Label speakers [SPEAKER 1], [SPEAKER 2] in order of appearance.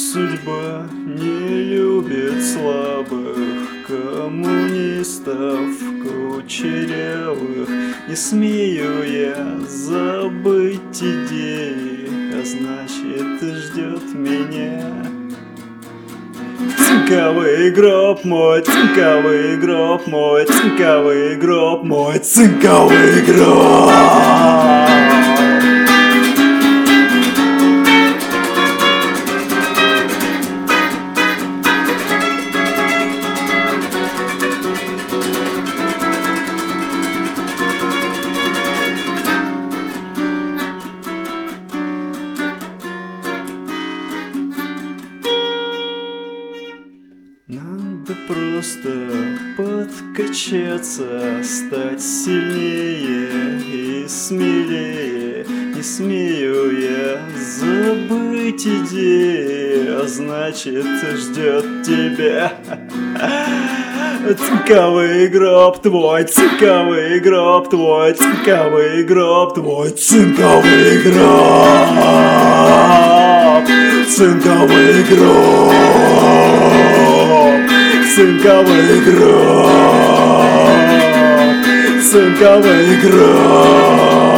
[SPEAKER 1] Судьба не любит слабых коммунистов кучерявых. Не смею я забыть идеи, а значит ждет меня цинковый гроб мой, цинковый гроб мой, цинковый гроб мой, цинковый гроб. Надо просто подкачаться, стать сильнее и смелее. Не смею я забыть идеи, а значит ждет тебя цинковый гроб твой, цинковый гроб твой, цинковый гроб твой, цинковый гроб, цинковый гроб, цинковый гроб, цинковый гроб.